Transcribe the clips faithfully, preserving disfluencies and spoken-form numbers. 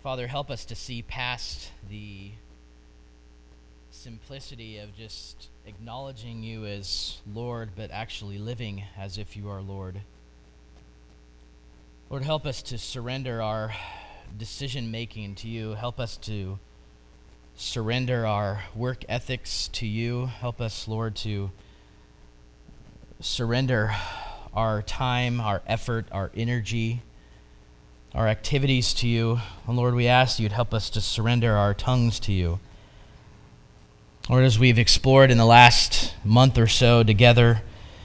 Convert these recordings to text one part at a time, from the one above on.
Father, help us to see past the simplicity of just acknowledging you as Lord, but actually living as if you are Lord. Lord, help us to surrender our decision-making to you. Help us to surrender our work ethics to you. Help us, Lord, to surrender our time, our effort, our energy, our activities to you. And Lord, we ask you'd help us to surrender our tongues to you. Lord, as we've explored in the last month or so together,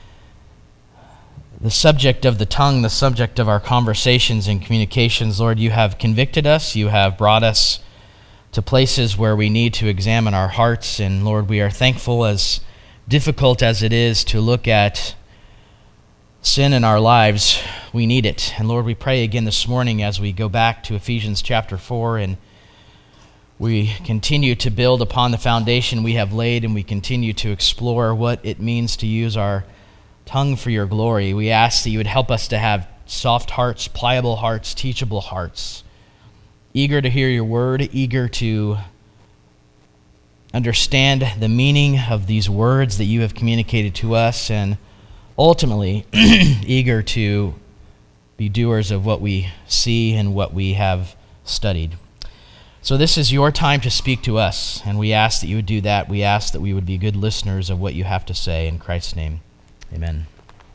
the subject of the tongue, the subject of our conversations and communications, Lord, you have convicted us. You have brought us to places where we need to examine our hearts. And Lord, we are thankful, as difficult as it is to look at sin in our lives, we need it. And Lord, we pray again this morning as we go back to Ephesians chapter four and we continue to build upon the foundation we have laid, and we continue to explore what it means to use our tongue for your glory. We ask that you would help us to have soft hearts, pliable hearts, teachable hearts, eager to hear your word, eager to understand the meaning of these words that you have communicated to us, and ultimately eager to be doers of what we see and what we have studied. So this is your time to speak to us, and we ask that you would do that. We ask that we would be good listeners of what you have to say. In Christ's name, amen.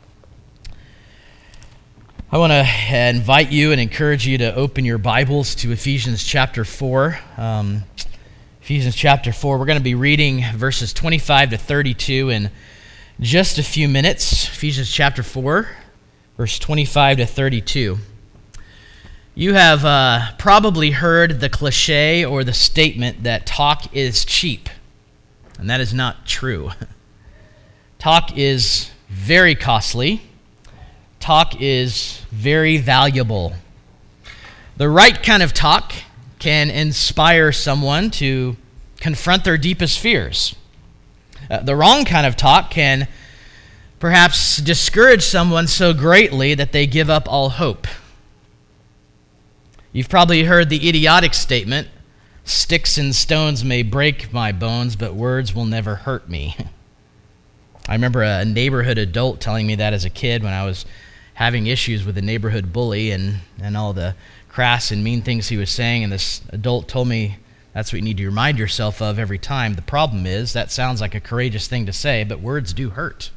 I want to invite you and encourage you to open your Bibles to Ephesians chapter four. Um, Ephesians chapter four, we're going to be reading verses twenty-five to thirty-two in just a few minutes. Ephesians chapter four, verse twenty-five to thirty-two. You have uh, probably heard the cliche or the statement that talk is cheap, and that is not true. Talk is very costly. Talk is very valuable. The right kind of talk can inspire someone to confront their deepest fears. Uh, the wrong kind of talk can perhaps discourage someone so greatly that they give up all hope. You've probably heard the idiotic statement, "Sticks and stones may break my bones, but words will never hurt me." I remember a neighborhood adult telling me that as a kid when I was having issues with a neighborhood bully and, and all the crass and mean things he was saying, and this adult told me that's what you need to remind yourself of every time. The problem is, that sounds like a courageous thing to say, but words do hurt.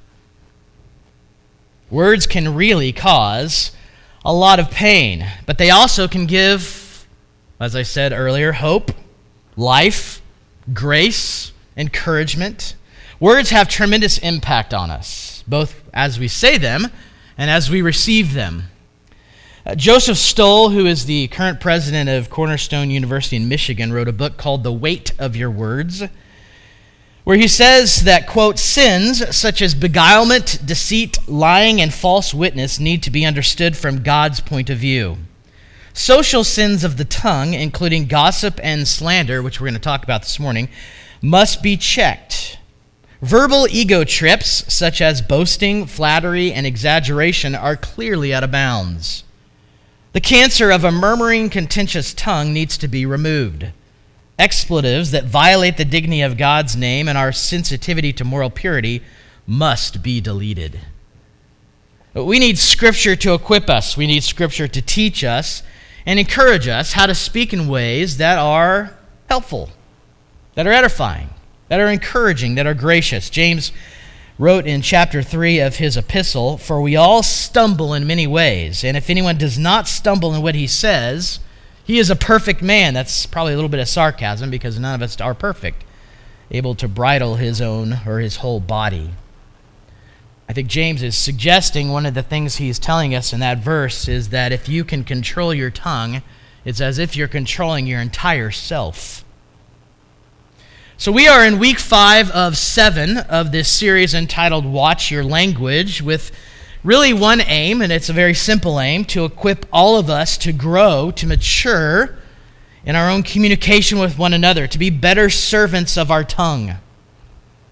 Words can really cause a lot of pain, but they also can give, as I said earlier, hope, life, grace, encouragement. Words have tremendous impact on us, both as we say them and as we receive them. Uh, Joseph Stoll, who is the current president of Cornerstone University in Michigan, wrote a book called The Weight of Your Words, where he says that, quote, "sins such as beguilement, deceit, lying, and false witness need to be understood from God's point of view. Social sins of the tongue, including gossip and slander," which we're going to talk about this morning, "must be checked. Verbal ego trips, such as boasting, flattery, and exaggeration, are clearly out of bounds. The cancer of a murmuring, contentious tongue needs to be removed. Expletives that violate the dignity of God's name and our sensitivity to moral purity must be deleted." We need Scripture to equip us. We need Scripture to teach us and encourage us how to speak in ways that are helpful, that are edifying, that are encouraging, that are gracious. James wrote in chapter three of his epistle, "For we all stumble in many ways, and if anyone does not stumble in what he says, he is a perfect man." That's probably a little bit of sarcasm because none of us are perfect, able to bridle his own or his whole body. I think James is suggesting one of the things he's telling us in that verse is that if you can control your tongue, it's as if you're controlling your entire self. So we are in week five of seven of this series entitled Watch Your Language, with really one aim, and it's a very simple aim, to equip all of us to grow, to mature in our own communication with one another, to be better servants of our tongue.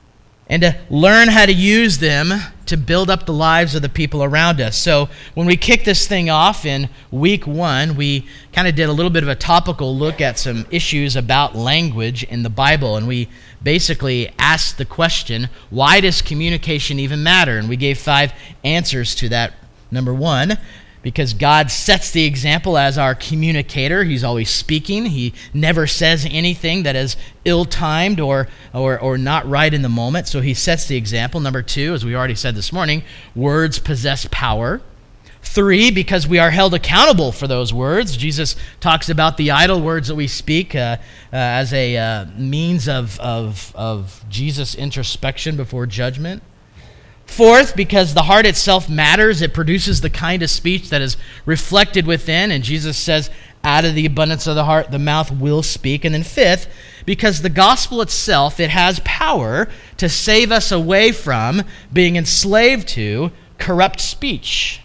and to learn how to use them to build up the lives of the people around us. So when we kicked this thing off in week one, we kind of did a little bit of a topical look at some issues about language in the Bible, and we basically asked the question, why does communication even matter? And we gave five answers to that. Number one, because God sets the example as our communicator. He's always speaking. He never says anything that is ill-timed or, or, or not right in the moment, so he sets the example. Number two, as we already said this morning, words possess power. Three, because we are held accountable for those words. Jesus talks about the idle words that we speak uh, uh, as a uh, means of, of, of Jesus' introspection before judgment. Fourth, because the heart itself matters. It produces the kind of speech that is reflected within. And Jesus says, out of the abundance of the heart, the mouth will speak. And then fifth, because the gospel itself, it has power to save us away from being enslaved to corrupt speech.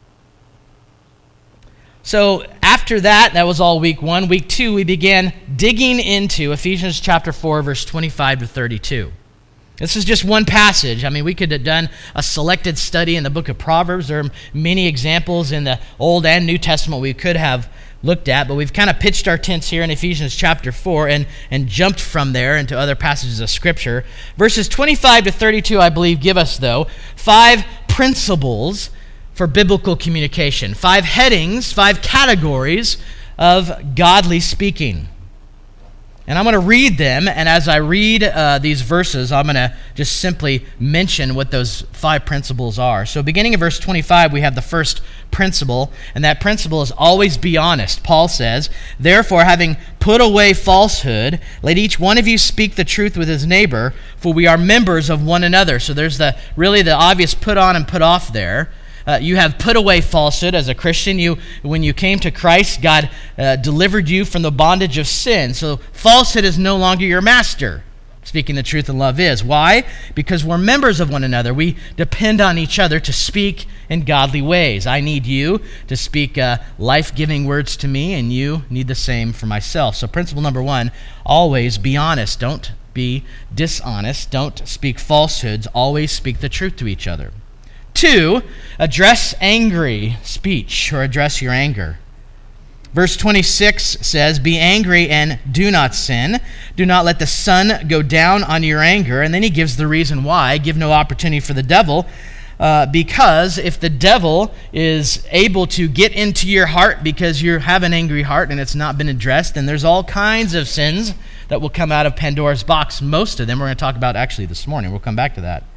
So after that, that was all week one. Week two, we began digging into Ephesians chapter four, verse twenty-five to thirty-two. This is just one passage. I mean, we could have done a selected study in the book of Proverbs. There are many examples in the Old and New Testament we could have looked at, but we've kind of pitched our tents here in Ephesians chapter four and, and jumped from there into other passages of Scripture. Verses twenty-five to thirty-two, I believe, give us, though, five principles for biblical communication, five headings, five categories of godly speaking. And I'm going to read them, and as I read uh, these verses, I'm going to just simply mention what those five principles are. So beginning in verse twenty-five, we have the first principle, and that principle is always be honest. Paul says, "Therefore, having put away falsehood, let each one of you speak the truth with his neighbor, for we are members of one another." So there's the really the obvious put on and put off there. Uh, you have put away falsehood as a Christian. You, when you came to Christ, God uh, delivered you from the bondage of sin. So falsehood is no longer your master. Speaking the truth in love is. Why? Because we're members of one another. We depend on each other to speak in godly ways. I need you to speak uh, life-giving words to me, and you need the same for myself. So principle number one, always be honest. Don't be dishonest. Don't speak falsehoods. Always speak the truth to each other. Two, address angry speech, or address your anger. Verse twenty-six says, "Be angry and do not sin. Do not let the sun go down on your anger." And then he gives the reason why. Give no opportunity for the devil, uh, because if the devil is able to get into your heart because you have an angry heart and it's not been addressed, then there's all kinds of sins that will come out of Pandora's box. Most of them we're going to talk about actually this morning. We'll come back to that.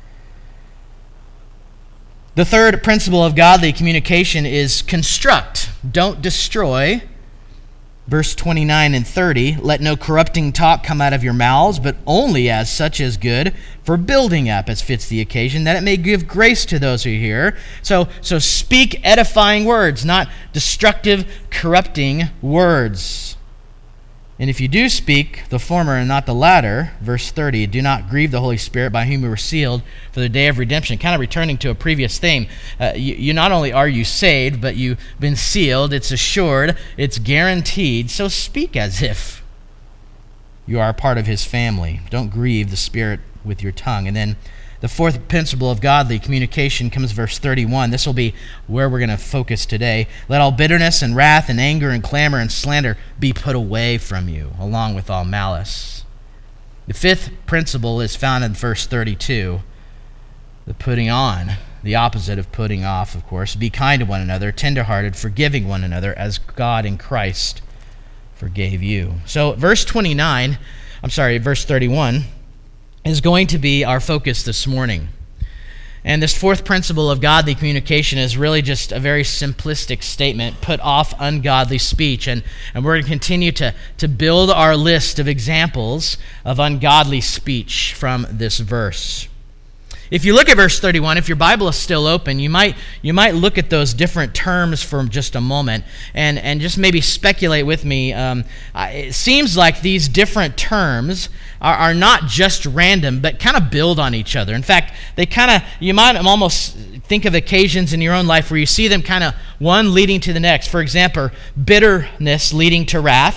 The third principle of godly communication is construct, don't destroy. Verse twenty-nine and thirty, "Let no corrupting talk come out of your mouths, but only as such as good for building up as fits the occasion, that it may give grace to those who hear." So, so speak edifying words, not destructive, corrupting words. "And if you do speak the former and not the latter," verse thirty, "do not grieve the Holy Spirit by whom you were sealed for the day of redemption." Kind of returning to a previous theme. Uh, you, you not only are you saved, but you've been sealed. It's assured. It's guaranteed. So speak as if you are a part of his family. Don't grieve the Spirit with your tongue. And then the fourth principle of godly communication comes verse thirty-one. This will be where we're going to focus today. "Let all bitterness and wrath and anger and clamor and slander be put away from you, along with all malice." The fifth principle is found in verse thirty-two. The putting on, the opposite of putting off, of course. "Be kind to one another, tenderhearted, forgiving one another, as God in Christ forgave you." So verse twenty-nine, I'm sorry, verse thirty-one, is going to be our focus this morning. And this fourth principle of godly communication is really just a very simplistic statement: put off ungodly speech. And, and we're going to continue to, to build our list of examples of ungodly speech from this verse. If you look at verse thirty-one, if your Bible is still open, you might you might look at those different terms for just a moment and, and just maybe speculate with me. Um, it seems like these different terms are, are not just random, but kind of build on each other. In fact, they kind of, you might almost think of occasions in your own life where you see them kind of one leading to the next. For example, bitterness leading to wrath,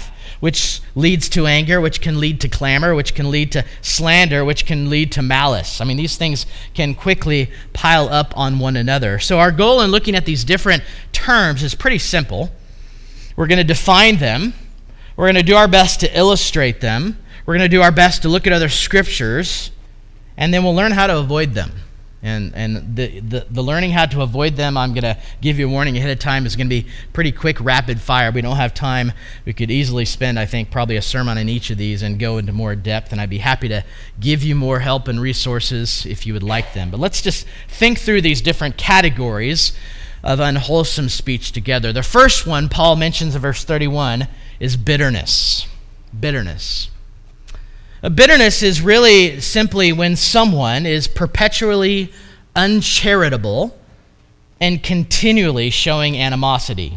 which leads to anger, which can lead to clamor, which can lead to slander, which can lead to malice. I mean, these things can quickly pile up on one another. So our goal in looking at these different terms is pretty simple. We're going to define them. We're going to do our best to illustrate them. We're going to do our best to look at other scriptures, and then we'll learn how to avoid them. And and the, the, the learning how to avoid them, I'm going to give you a warning ahead of time, is going to be pretty quick, rapid fire. We don't have time. We could easily spend, I think, probably a sermon on each of these and go into more depth, and I'd be happy to give you more help and resources if you would like them. But let's just think through these different categories of unwholesome speech together. The first one Paul mentions in verse thirty-one is bitterness. Bitterness. A bitterness is really simply when someone is perpetually uncharitable and continually showing animosity.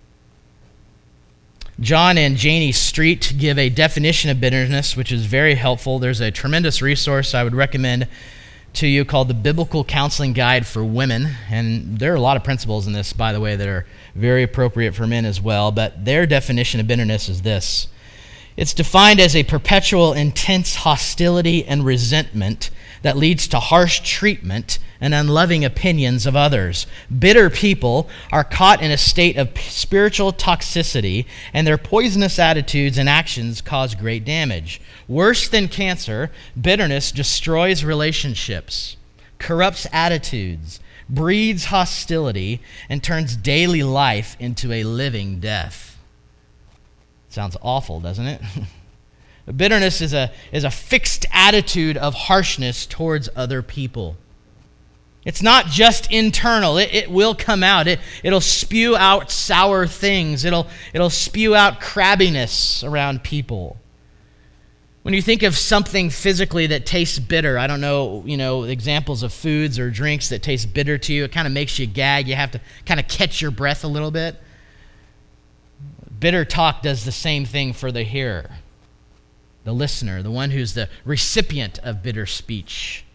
John and Janie Street give a definition of bitterness, which is very helpful. There's a tremendous resource I would recommend to you called the Biblical Counseling Guide for Women. And there are a lot of principles in this, by the way, that are very appropriate for men as well. But their definition of bitterness is this. It's defined as a perpetual, intense hostility and resentment that leads to harsh treatment and unloving opinions of others. Bitter people are caught in a state of spiritual toxicity, and their poisonous attitudes and actions cause great damage. Worse than cancer, bitterness destroys relationships, corrupts attitudes, breeds hostility, and turns daily life into a living death. Sounds awful, doesn't it? Bitterness is a, is a fixed attitude of harshness towards other people. It's not just internal. It, it will come out. It, it'll spew out sour things. It'll, it'll spew out crabbiness around people. When you think of something physically that tastes bitter, I don't know, you know, examples of foods or drinks that taste bitter to you, it kind of makes you gag. You have to kind of catch your breath a little bit. Bitter talk does the same thing for the hearer, the listener, the one who's the recipient of bitter speech.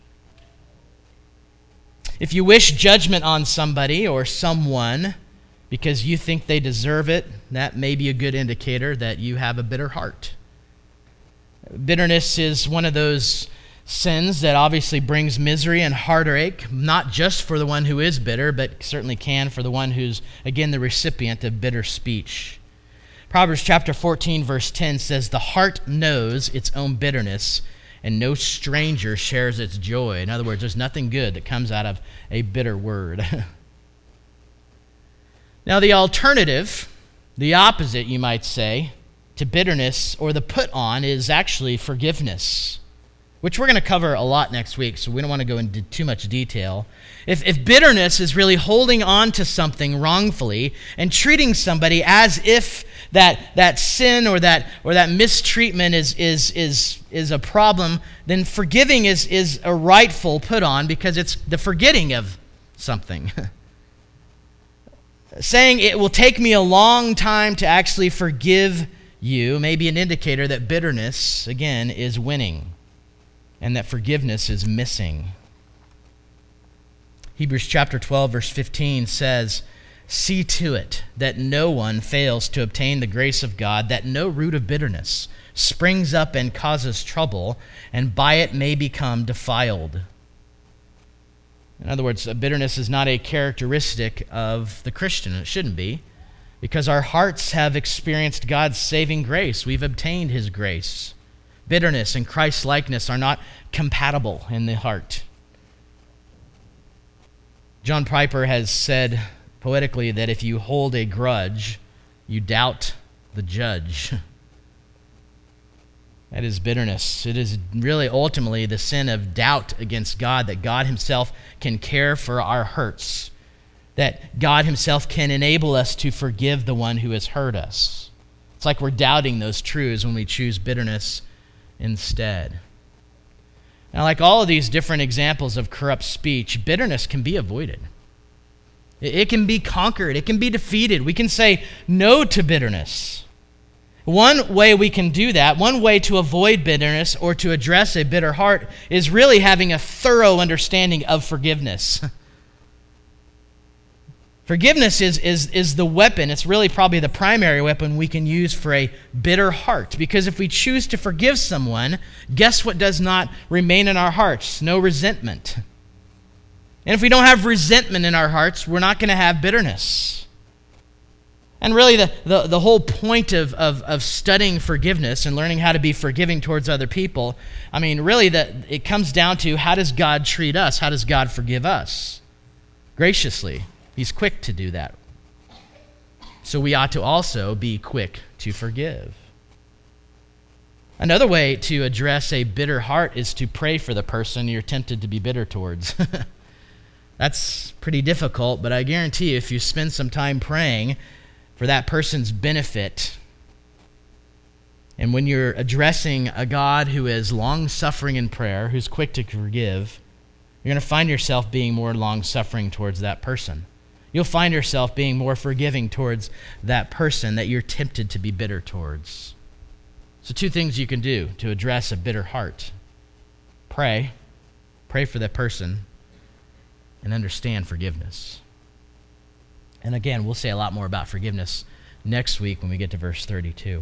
If you wish judgment on somebody or someone because you think they deserve it, that may be a good indicator that you have a bitter heart. Bitterness is one of those sins that obviously brings misery and heartache, not just for the one who is bitter, but certainly can for the one who's, again, the recipient of bitter speech. Proverbs chapter fourteen, verse ten says, "The heart knows its own bitterness, and no stranger shares its joy." In other words, there's nothing good that comes out of a bitter word. Now, the alternative, the opposite, you might say, to bitterness, or the put on, is actually forgiveness, which we're going to cover a lot next week, so we don't want to go into too much detail. If, if bitterness is really holding on to something wrongfully and treating somebody as if that that sin or that or that mistreatment is is is is a problem, then forgiving is is a rightful put on because it's the forgetting of something. Saying it will take me a long time to actually forgive you may be an indicator that bitterness, again, is winning and that forgiveness is missing. Hebrews chapter twelve, verse fifteen says, "See to it that no one fails to obtain the grace of God, that no root of bitterness springs up and causes trouble, and by it may become defiled." In other words, bitterness is not a characteristic of the Christian. It shouldn't be, because our hearts have experienced God's saving grace. We've obtained his grace. Bitterness and Christ-likeness are not compatible in the heart. John Piper has said poetically that if you hold a grudge, you doubt the judge. That is bitterness. It is really ultimately the sin of doubt against God, that God himself can care for our hurts, that God himself can enable us to forgive the one who has hurt us. It's like we're doubting those truths when we choose bitterness instead. Now, like all of these different examples of corrupt speech, bitterness can be avoided. It can be conquered. It can be defeated. We can say no to bitterness. One way we can do that, one way to avoid bitterness or to address a bitter heart, is really having a thorough understanding of forgiveness. Forgiveness is, is, is the weapon. It's really probably the primary weapon we can use for a bitter heart. Because if we choose to forgive someone, guess what does not remain in our hearts? No resentment. And if we don't have resentment in our hearts, we're not going to have bitterness. And really the, the, the whole point of, of, of studying forgiveness and learning how to be forgiving towards other people, I mean, really that it comes down to, how does God treat us? How does God forgive us? Graciously. He's quick to do that. So we ought to also be quick to forgive. Another way to address a bitter heart is to pray for the person you're tempted to be bitter towards. That's pretty difficult, but I guarantee you, if you spend some time praying for that person's benefit, and when you're addressing a God who is long-suffering in prayer, who's quick to forgive, you're going to find yourself being more long-suffering towards that person. You'll find yourself being more forgiving towards that person that you're tempted to be bitter towards. So two things you can do to address a bitter heart. Pray. Pray for that person. And understand forgiveness. And again, we'll say a lot more about forgiveness next week when we get to verse thirty-two.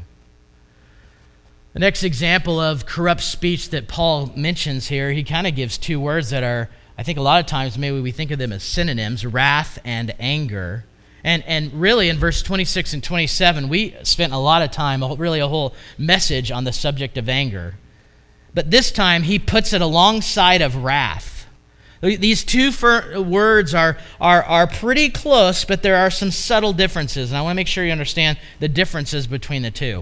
The next example of corrupt speech that Paul mentions here, he kind of gives two words that are, I think a lot of times maybe we think of them as synonyms, wrath and anger. And and really in verse twenty-six and twenty-seven, we spent a lot of time, really a whole message on the subject of anger. But this time he puts it alongside of wrath. These two fir- words are, are, are pretty close, but there are some subtle differences. And I want to make sure you understand the differences between the two.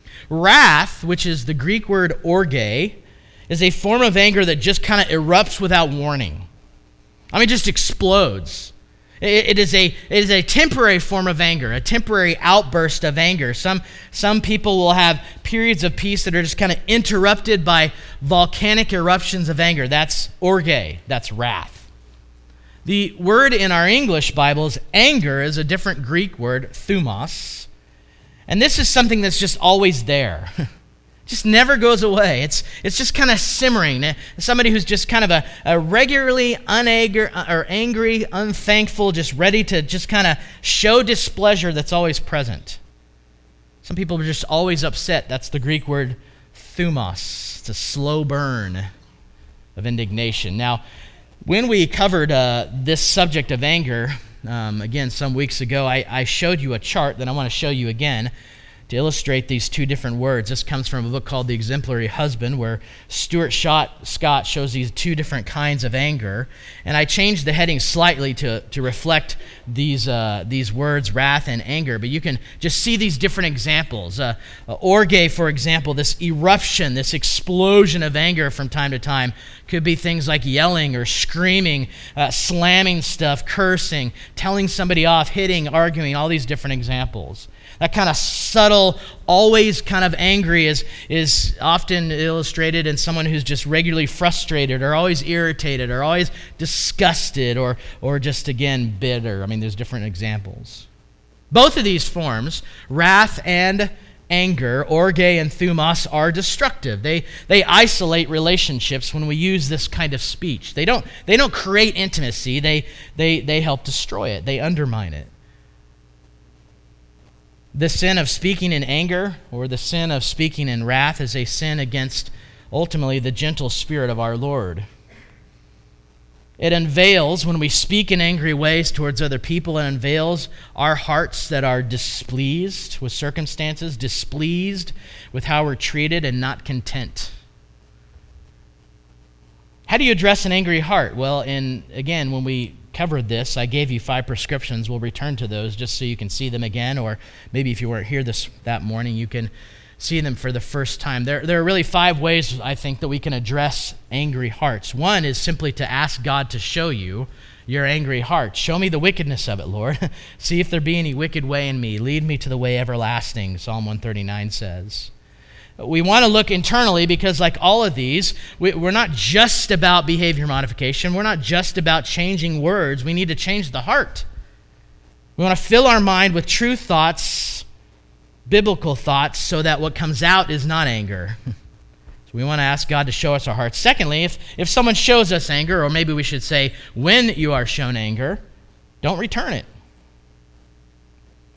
Wrath, which is the Greek word orge, is a form of anger that just kind of erupts without warning. I mean, it just explodes. It, it is a it is a temporary form of anger, a temporary outburst of anger. Some some people will have periods of peace that are just kind of interrupted by volcanic eruptions of anger. That's orge, that's wrath. The word in our English Bibles, anger, is a different Greek word, thumos. And this is something that's just always there. Just never goes away. It's it's just kind of simmering. Somebody who's just kind of a, a regularly unanger, or angry, unthankful, just ready to just kind of show displeasure that's always present. Some people are just always upset. That's the Greek word thumos. It's a slow burn of indignation. Now, when we covered uh, this subject of anger, um, again, some weeks ago, I, I showed you a chart that I want to show you again to illustrate these two different words. This comes from a book called The Exemplary Husband, where Stuart Scott shows these two different kinds of anger. And I changed the heading slightly to, to reflect these uh, these words, wrath and anger. But you can just see these different examples. Uh, uh, orge, for example, this eruption, this explosion of anger from time to time, could be things like yelling or screaming, uh, slamming stuff, cursing, telling somebody off, hitting, arguing, all these different examples. That kind of subtle, always kind of angry is, is often illustrated in someone who's just regularly frustrated or always irritated or always disgusted or, or just, again, bitter. I mean, there's different examples. Both of these forms, wrath and anger, orge and thumos, are destructive. They they isolate relationships when we use this kind of speech. They don't they don't create intimacy. They they they help destroy it. They undermine it. The sin of speaking in anger or the sin of speaking in wrath is a sin against, ultimately, the gentle spirit of our Lord. It unveils, when we speak in angry ways towards other people, it unveils our hearts that are displeased with circumstances, displeased with how we're treated, and not content. How do you address an angry heart? Well, in again, when we covered this, I gave you five prescriptions. We'll return to those just so you can see them again, or maybe if you weren't here this that morning, you can see them for the first time. There, there are really five ways, I think, that we can address angry hearts. One is simply to ask God to show you your angry heart. Show me the wickedness of it, Lord. See if there be any wicked way in me. Lead me to the way everlasting, Psalm one thirty-nine says. We want to look internally because, like all of these, we, we're not just about behavior modification. We're not just about changing words. We need to change the heart. We want to fill our mind with true thoughts, biblical thoughts, so that what comes out is not anger. So we want to ask God to show us our hearts. Secondly, if, if someone shows us anger, or maybe we should say, when you are shown anger, don't return it.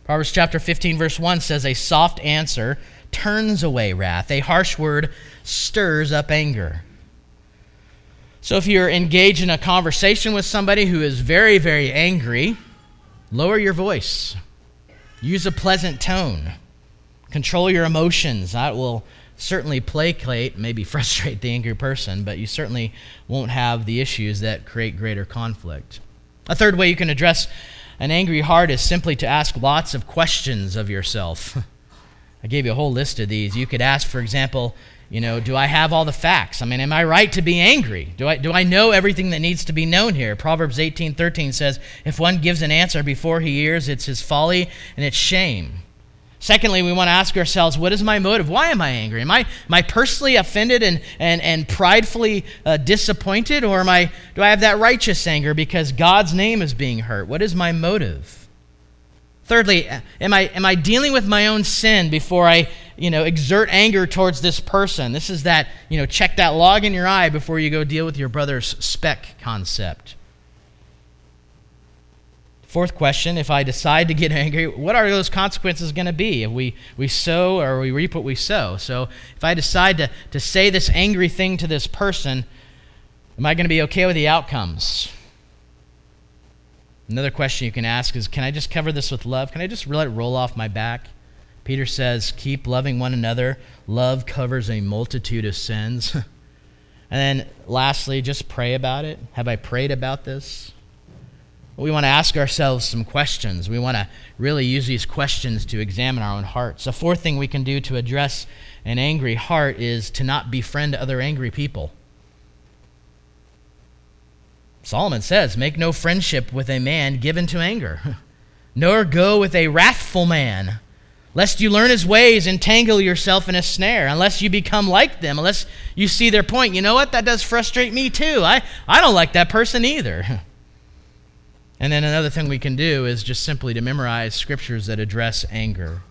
Proverbs chapter fifteen, verse one says, a soft answer turns away wrath. A harsh word stirs up anger. So if you're engaged in a conversation with somebody who is very, very angry, lower your voice. Use a pleasant tone. Control your emotions. That will certainly placate, maybe frustrate the angry person, but you certainly won't have the issues that create greater conflict. A third way you can address an angry heart is simply to ask lots of questions of yourself. I gave you a whole list of these. You could ask, for example, you know, do I have all the facts? I mean, am I right to be angry? Do I do I know everything that needs to be known here? Proverbs eighteen thirteen says, if one gives an answer before he hears, it's his folly and it's shame. Secondly, we want to ask ourselves, what is my motive? Why am I angry? Am I, am I personally offended and, and, and pridefully uh, disappointed? Or am I, do I have that righteous anger because God's name is being hurt? What is my motive? Thirdly, am I, am I dealing with my own sin before I you know, exert anger towards this person? This is that, you know, check that log in your eye before you go deal with your brother's speck concept. Fourth question, if I decide to get angry, what are those consequences going to be? If we, we sow or we reap what we sow. So if I decide to, to say this angry thing to this person, am I going to be okay with the outcomes? Another question you can ask is, can I just cover this with love? Can I just let it roll off my back? Peter says, keep loving one another. Love covers a multitude of sins. And then lastly, just pray about it. Have I prayed about this? We want to ask ourselves some questions. We want to really use these questions to examine our own hearts. A fourth thing we can do to address an angry heart is to not befriend other angry people. Solomon says, make no friendship with a man given to anger, nor go with a wrathful man, lest you learn his ways and tangle yourself in a snare, unless you become like them, unless you see their point. You know what? That does frustrate me too. I, I don't like that person either. And then another thing we can do is just simply to memorize scriptures that address anger.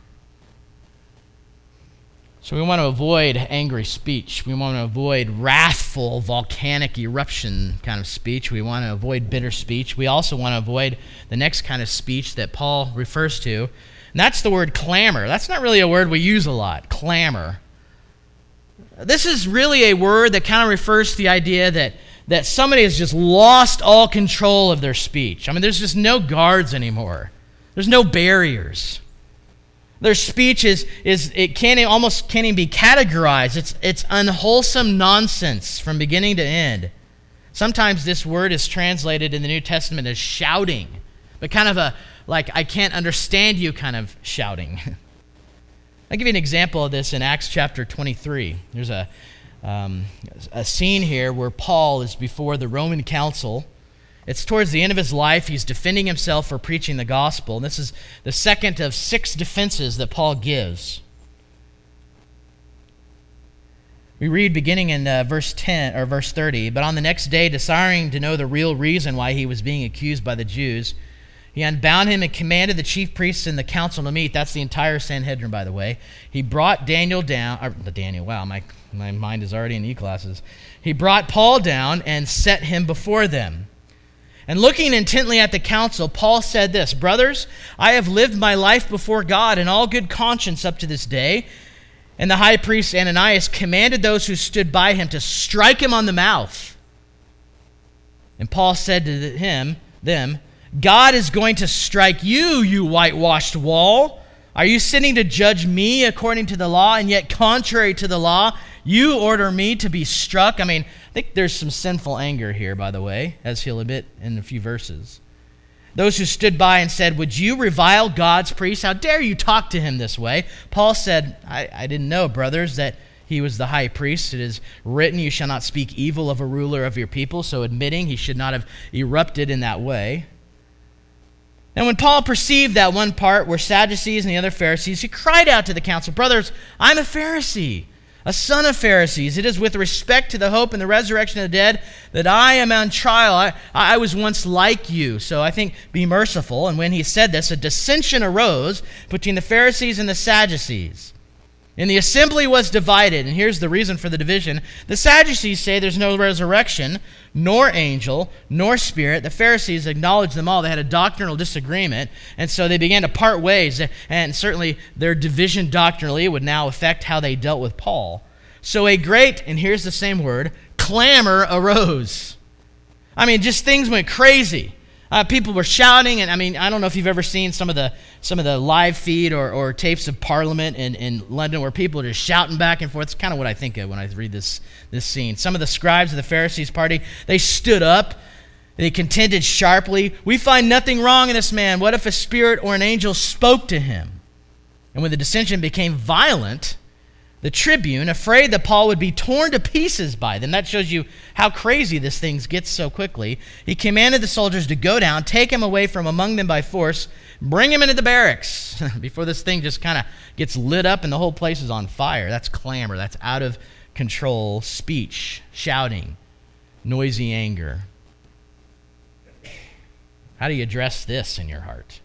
So we want to avoid angry speech. We want to avoid wrathful, volcanic eruption kind of speech. We want to avoid bitter speech. We also want to avoid the next kind of speech that Paul refers to, and that's the word clamor. That's not really a word we use a lot, clamor. This is really a word that kind of refers to the idea that that somebody has just lost all control of their speech. I mean, there's just no guards anymore. There's no barriers. Their speech is, is it can't even, almost can't even be categorized. It's, it's unwholesome nonsense from beginning to end. Sometimes this word is translated in the New Testament as shouting, but kind of a, like, I can't understand you kind of shouting. I'll give you an example of this in Acts chapter twenty-three. There's a Um, a scene here where Paul is before the Roman council. It's towards the end of his life. He's defending himself for preaching the gospel. And this is the second of six defenses that Paul gives. We read beginning in uh, verse ten or verse thirty, but on the next day, desiring to know the real reason why he was being accused by the Jews, he unbound him and commanded the chief priests and the council to meet. That's the entire Sanhedrin, by the way. He brought Daniel down. Or, Daniel, wow, my, my mind is already in E-classes. He brought Paul down and set him before them. And looking intently at the council, Paul said this, brothers, I have lived my life before God in all good conscience up to this day. And the high priest Ananias commanded those who stood by him to strike him on the mouth. And Paul said to him, them, God is going to strike you, you whitewashed wall. Are you sitting to judge me according to the law, and yet contrary to the law, you order me to be struck? I mean, I think there's some sinful anger here, by the way, as he'll admit in a few verses. Those who stood by and said, would you revile God's priest? How dare you talk to him this way? Paul said, I, I didn't know, brothers, that he was the high priest. It is written, you shall not speak evil of a ruler of your people. So admitting he should not have erupted in that way. And when Paul perceived that one part were Sadducees and the other Pharisees, he cried out to the council, brothers, I'm a Pharisee, a son of Pharisees. It is with respect to the hope and the resurrection of the dead that I am on trial. I, I was once like you, so I think be merciful. And when he said this, a dissension arose between the Pharisees and the Sadducees. And the assembly was divided, and here's the reason for the division. The Sadducees say there's no resurrection, nor angel, nor spirit. The Pharisees acknowledged them all. They had a doctrinal disagreement, and so they began to part ways, and certainly their division doctrinally would now affect how they dealt with Paul. So a great, and here's the same word, clamor arose. I mean, just things went crazy. Uh, people were shouting, and I mean, I don't know if you've ever seen some of the some of the live feed or, or tapes of Parliament in, in London where people are just shouting back and forth. It's kind of what I think of when I read this, this scene. Some of the scribes of the Pharisees' party, they stood up. They contended sharply. We find nothing wrong in this man. What if a spirit or an angel spoke to him? And when the dissension became violent, the tribune, afraid that Paul would be torn to pieces by them, that shows you how crazy this thing gets so quickly, he commanded the soldiers to go down, take him away from among them by force, bring him into the barracks, before this thing just kind of gets lit up and the whole place is on fire. That's clamor. That's out of control speech, shouting, noisy anger. How do you address this in your heart?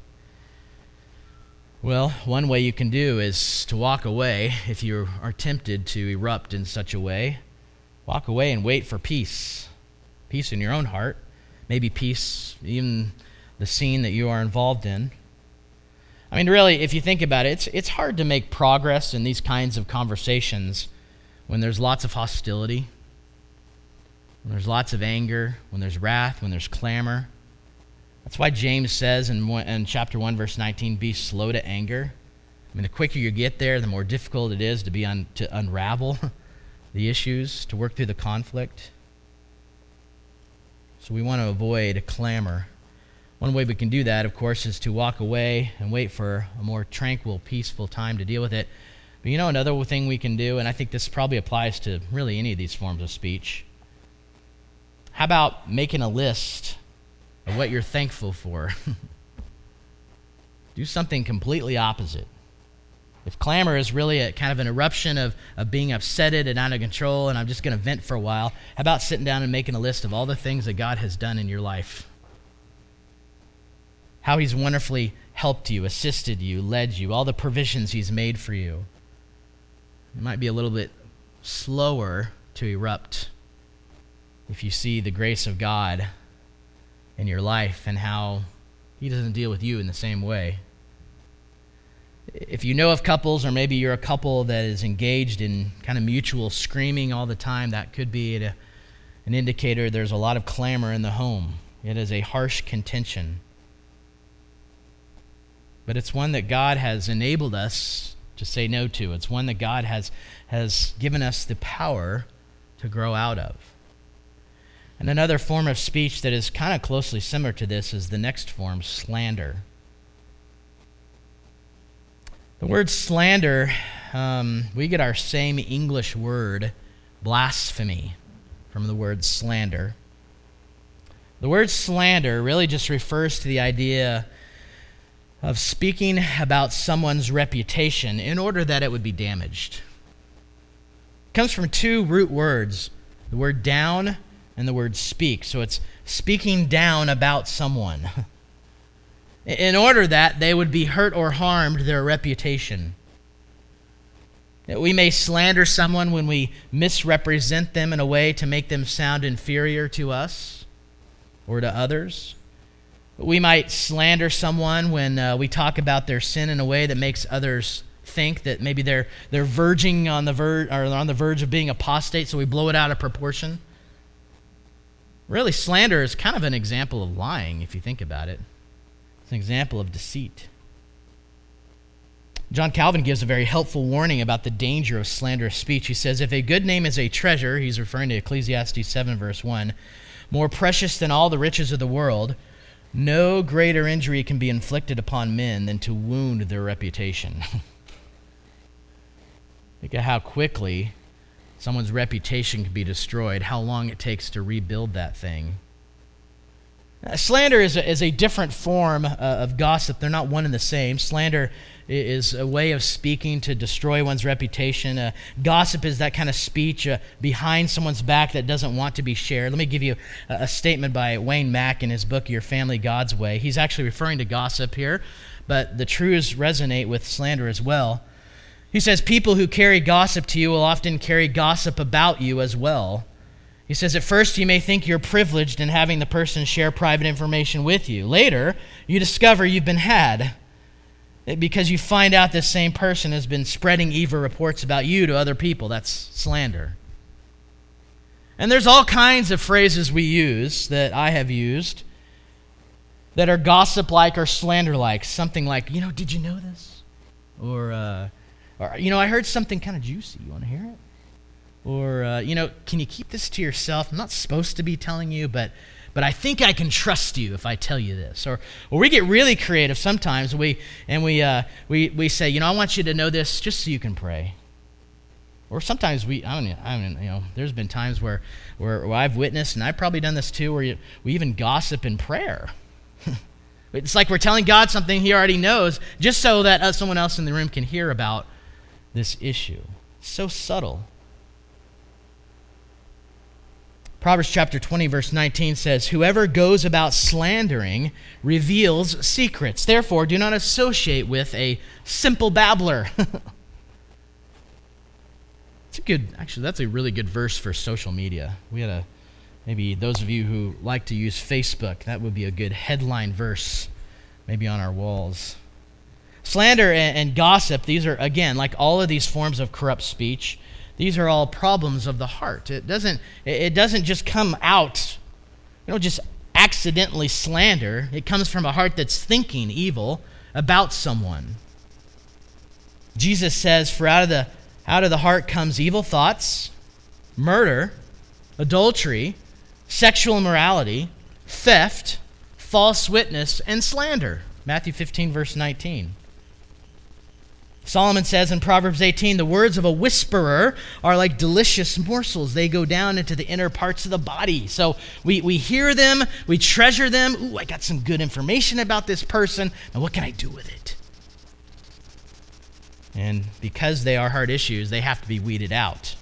Well, one way you can do is to walk away if you are tempted to erupt in such a way. Walk away and wait for peace. Peace in your own heart. Maybe peace even the scene that you are involved in. I mean, really, if you think about it, it's, it's hard to make progress in these kinds of conversations when there's lots of hostility, when there's lots of anger, when there's wrath, when there's clamor. That's why James says in, in chapter one, verse nineteen, be slow to anger. I mean, the quicker you get there, the more difficult it is to be un, to unravel the issues, to work through the conflict. So we want to avoid clamor. One way we can do that, of course, is to walk away and wait for a more tranquil, peaceful time to deal with it. But you know another thing we can do, and I think this probably applies to really any of these forms of speech. How about making a list of what you're thankful for? Do something completely opposite. If clamor is really a kind of an eruption of, of being upsetted and out of control, and I'm just going to vent for a while, how about sitting down and making a list of all the things that God has done in your life? How he's wonderfully helped you, assisted you, led you, all the provisions he's made for you. It might be a little bit slower to erupt if you see the grace of God in your life and how he doesn't deal with you in the same way. If you know of couples, or maybe you're a couple that is engaged in kind of mutual screaming all the time, that could be a, an indicator there's a lot of clamor in the home. It is a harsh contention. But it's one that God has enabled us to say no to. It's one that God has, has given us the power to grow out of. And another form of speech that is kind of closely similar to this is the next form, slander. The word slander, um, we get our same English word, blasphemy, from the word slander. The word slander really just refers to the idea of speaking about someone's reputation in order that it would be damaged. It comes from two root words, the word down and the word speak. So it's speaking down about someone in order that they would be hurt or harmed their reputation. We may slander someone when we misrepresent them in a way to make them sound inferior to us or to others. We might slander someone when uh, we talk about their sin in a way that makes others think that maybe they're they're verging on the ver- or on the verge of being apostate, so we blow it out of proportion. Really, slander is kind of an example of lying, if you think about it. It's an example of deceit. John Calvin gives a very helpful warning about the danger of slanderous speech. He says, if a good name is a treasure, he's referring to Ecclesiastes seven, verse one, more precious than all the riches of the world, no greater injury can be inflicted upon men than to wound their reputation. Think of how quickly someone's reputation can be destroyed, how long it takes to rebuild that thing. Uh, slander is a, is a different form uh, of gossip. They're not one and the same. Slander is a way of speaking to destroy one's reputation. Uh, gossip is that kind of speech uh, behind someone's back that doesn't want to be shared. Let me give you a, a statement by Wayne Mack in his book, Your Family, God's Way. He's actually referring to gossip here, but the truths resonate with slander as well. He says, people who carry gossip to you will often carry gossip about you as well. He says, at first you may think you're privileged in having the person share private information with you. Later, you discover you've been had because you find out this same person has been spreading evil reports about you to other people. That's slander. And there's all kinds of phrases we use that I have used that are gossip-like or slander-like. Something like, you know, did you know this? Or, uh, or you know, I heard something kind of juicy. You want to hear it? Or, uh, you know, can you keep this to yourself? I'm not supposed to be telling you, but but I think I can trust you if I tell you this. Or or we get really creative sometimes, we and we uh, we we say, you know, I want you to know this just so you can pray. Or sometimes we, I don't, I don't you know, there's been times where, where, where I've witnessed, and I've probably done this too, where you, we even gossip in prayer. It's like we're telling God something he already knows, just so that uh, someone else in the room can hear about this issue. It's so subtle. Proverbs chapter twenty, verse nineteen says, whoever goes about slandering reveals secrets. Therefore, do not associate with a simple babbler. It's a good, actually, that's a really good verse for social media. We had a, maybe those of you who like to use Facebook, that would be a good headline verse, maybe on our walls. Slander and, and gossip, these are, again, like all of these forms of corrupt speech, these are all problems of the heart. It doesn't, it doesn't just come out, you know, just accidentally slander. It comes from a heart that's thinking evil about someone. Jesus says, for out of the out of the heart comes evil thoughts, murder, adultery, sexual immorality, theft, false witness, and slander. Matthew fifteen, verse nineteen. Solomon says in Proverbs eighteen, the words of a whisperer are like delicious morsels. They go down into the inner parts of the body. So we, we hear them, we treasure them. Ooh, I got some good information about this person. Now what can I do with it? And because they are hard issues, they have to be weeded out.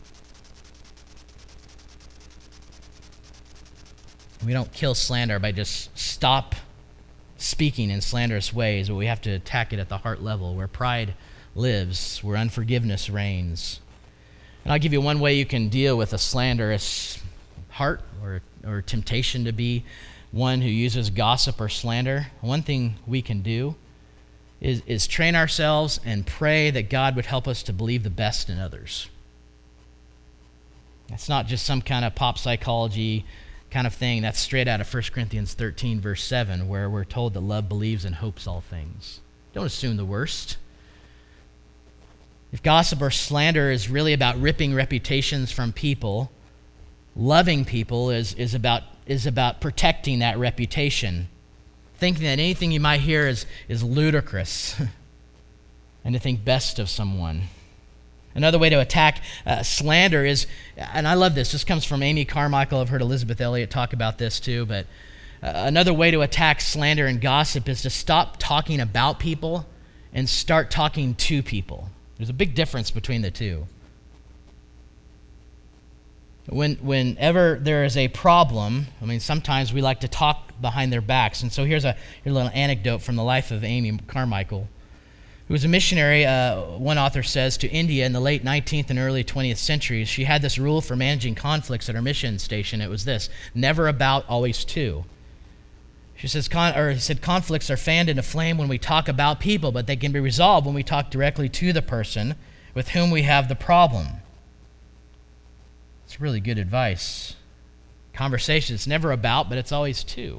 We don't kill slander by just stop speaking in slanderous ways, but we have to attack it at the heart level, where pride lives, where unforgiveness reigns. And I'll give you one way you can deal with a slanderous heart or, or temptation to be one who uses gossip or slander. One thing we can do is, is train ourselves and pray that God would help us to believe the best in others. That's not just some kind of pop psychology kind of thing. That's straight out of First Corinthians thirteen, verse seven, where we're told that love believes and hopes all things. Don't assume the worst. If gossip or slander is really about ripping reputations from people, loving people is, is, about, is about protecting that reputation. Thinking that anything you might hear is, is ludicrous, and to think best of someone. Another way to attack uh, slander is, and I love this, this comes from Amy Carmichael. I've heard Elizabeth Elliot talk about this too, but uh, another way to attack slander and gossip is to stop talking about people and start talking to people. There's a big difference between the two. When, whenever there is a problem, I mean, sometimes we like to talk behind their backs. And so here's a, here's a little anecdote from the life of Amy Carmichael, who was a missionary, uh, one author says, to India in the late nineteenth and early twentieth centuries. She had this rule for managing conflicts at her mission station. It was this: never about, always to. She says, con- or he said, conflicts are fanned into flame when we talk about people, but they can be resolved when we talk directly to the person with whom we have the problem. It's really good advice. Conversation, it's never about, but it's always to.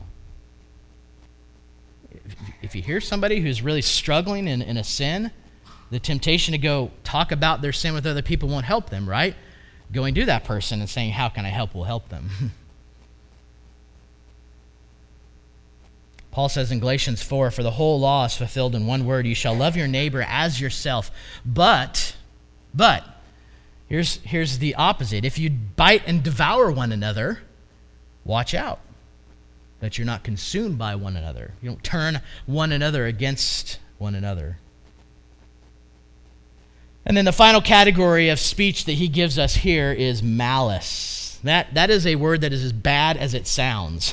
If you hear somebody who's really struggling in, in a sin, the temptation to go talk about their sin with other people won't help them, right? Going to that person and saying, how can I help, will help them. Paul says in Galatians four, for the whole law is fulfilled in one word, you shall love your neighbor as yourself. But, but, here's, here's the opposite. If you bite and devour one another, watch out that you're not consumed by one another. You don't turn one another against one another. And then the final category of speech that he gives us here is malice. That, that is a word that is as bad as it sounds.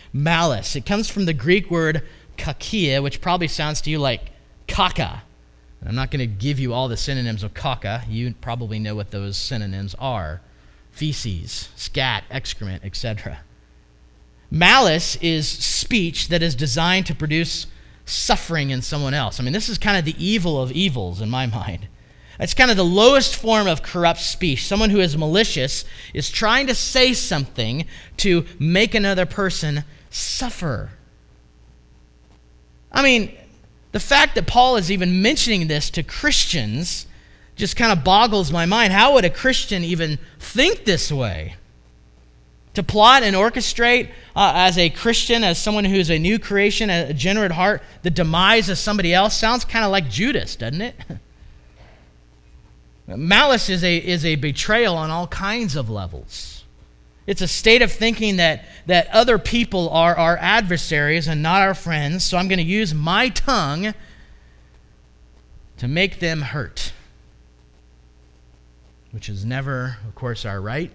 Malice. It comes from the Greek word kakia, which probably sounds to you like caca, I'm not going to give you all the synonyms of caca. You probably know what those synonyms are. Feces, scat, excrement, et cetera. Malice is speech that is designed to produce suffering in someone else. I mean, this is kind of the evil of evils in my mind. It's kind of the lowest form of corrupt speech. Someone who is malicious is trying to say something to make another person suffer. I mean, the fact that Paul is even mentioning this to Christians just kind of boggles my mind. How would a Christian even think this way? To plot and orchestrate uh, as a Christian, as someone who's a new creation, a generous heart, the demise of somebody else sounds kind of like Judas, doesn't it? Malice is a, is a betrayal on all kinds of levels. It's a state of thinking that, that other people are our adversaries and not our friends, so I'm going to use my tongue to make them hurt, which is never, of course, our right.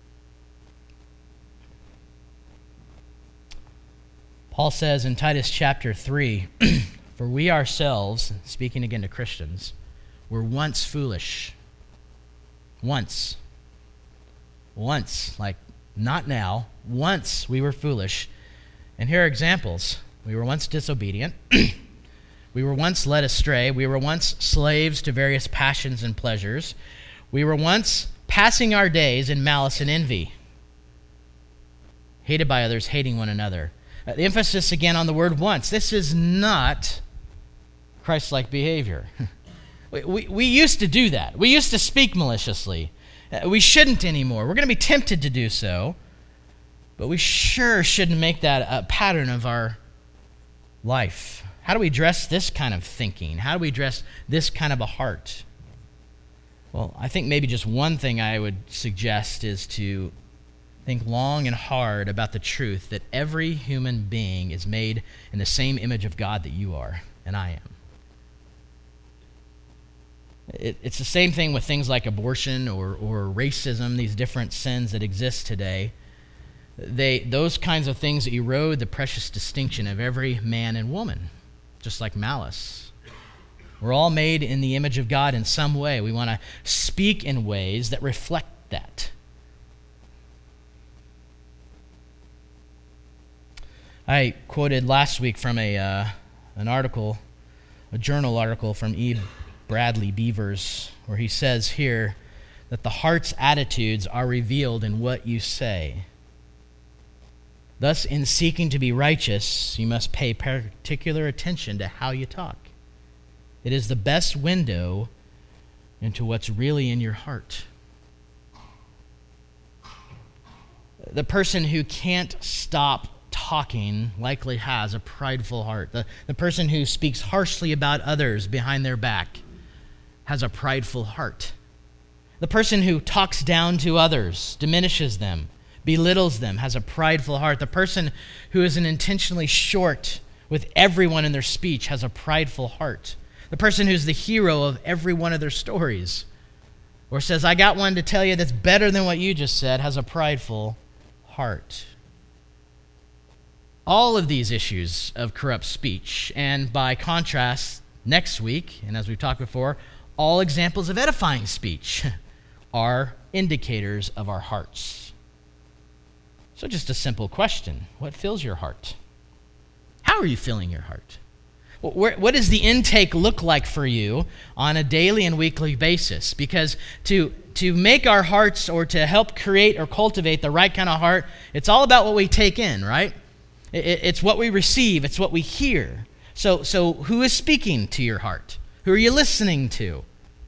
Paul says in Titus chapter three, for we ourselves, speaking again to Christians, were once foolish. Once. Once, like not now. Once we were foolish. And here are examples. We were once disobedient. We were once led astray. We were once slaves to various passions and pleasures. We were once passing our days in malice and envy, hated by others, hating one another. Uh, the emphasis again on the word once. This is not Christ-like behavior. we, we, we used to do that. We used to speak maliciously. Uh, we shouldn't anymore. We're going to be tempted to do so, but we sure shouldn't make that a pattern of our life. How do we address this kind of thinking? How do we address this kind of a heart? Well, I think maybe just one thing I would suggest is to think long and hard about the truth that every human being is made in the same image of God that you are and I am. It, it's the same thing with things like abortion or, or racism, these different sins that exist today. They, those kinds of things erode the precious distinction of every man and woman, just like malice. We're all made in the image of God in some way. We want to speak in ways that reflect that. I quoted last week from a uh, an article, a journal article from E. Bradley Beavers, where he says here that the heart's attitudes are revealed in what you say. Thus, in seeking to be righteous, you must pay particular attention to how you talk. It is the best window into what's really in your heart. The person who can't stop talking likely has a prideful heart. The, the person who speaks harshly about others behind their back has a prideful heart. The person who talks down to others, diminishes them, belittles them, has a prideful heart. The person who isn't intentionally short with everyone in their speech has a prideful heart. The person who's the hero of every one of their stories, or says, I got one to tell you that's better than what you just said, has a prideful heart. All of these issues of corrupt speech, and by contrast, next week, and as we've talked before, all examples of edifying speech are indicators of our hearts. So just a simple question. What fills your heart? How are you filling your heart? What does the intake look like for you on a daily and weekly basis? Because to, to make our hearts, or to help create or cultivate the right kind of heart, it's all about what we take in, right? It's what we receive. It's what we hear. So, so who is speaking to your heart? Who are you listening to?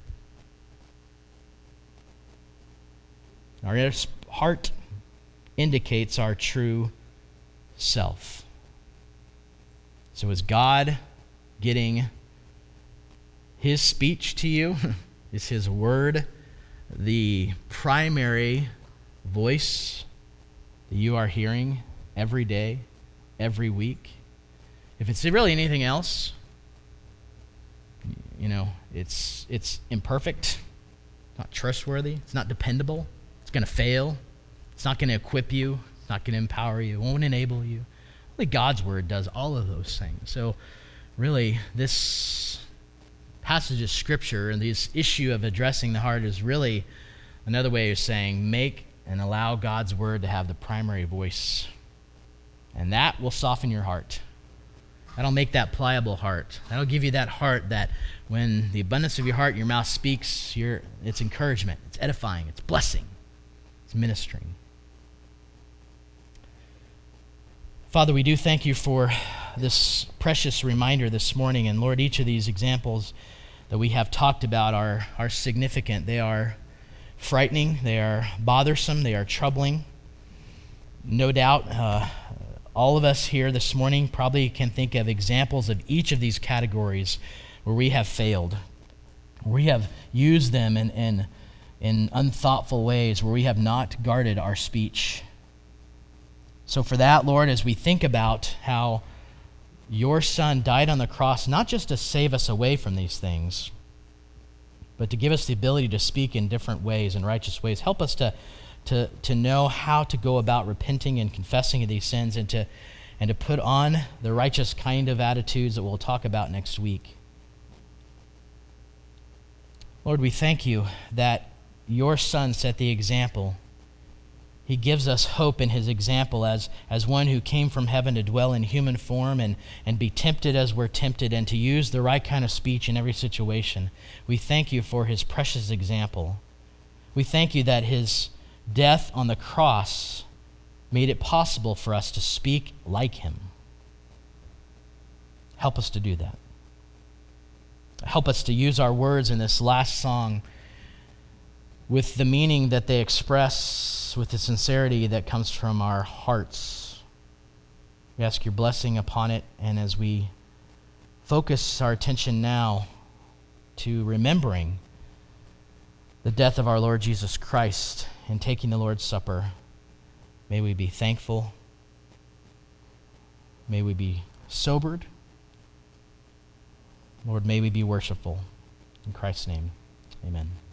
Our heart indicates our true self. So is God getting his speech to you? Is his word the primary voice that you are hearing every day, every week? If it's really anything else, you know, it's it's imperfect, not trustworthy, it's not dependable, it's going to fail, it's not going to equip you, it's not going to empower you, it won't enable you. Only God's word does all of those things. So really, this passage of Scripture and this issue of addressing the heart is really another way of saying make and allow God's word to have the primary voice. And that will soften your heart. That'll make that pliable heart. That'll give you that heart that when the abundance of your heart, your mouth speaks, your, it's encouragement, it's edifying, it's blessing, it's ministering. Father, we do thank you for this precious reminder this morning. And Lord, each of these examples that we have talked about are, are significant. They are frightening, they are bothersome, they are troubling. No doubt, uh, all of us here this morning probably can think of examples of each of these categories where we have failed, where we have used them in, in, in unthoughtful ways, where we have not guarded our speech. So for that, Lord, as we think about how your Son died on the cross, not just to save us away from these things, but to give us the ability to speak in different ways, in righteous ways, help us to To, to know how to go about repenting and confessing of these sins, and to and to put on the righteous kind of attitudes that we'll talk about next week. Lord, we thank you that your Son set the example. He gives us hope in his example as, as one who came from heaven to dwell in human form and, and be tempted as we're tempted, and to use the right kind of speech in every situation. We thank you for his precious example. We thank you that his death on the cross made it possible for us to speak like him. Help us to do that. Help us to use our words in this last song with the meaning that they express, with the sincerity that comes from our hearts. We ask your blessing upon it, and as we focus our attention now to remembering the death of our Lord Jesus Christ in taking the Lord's Supper, may we be thankful. May we be sobered. Lord, may we be worshipful. In Christ's name, amen.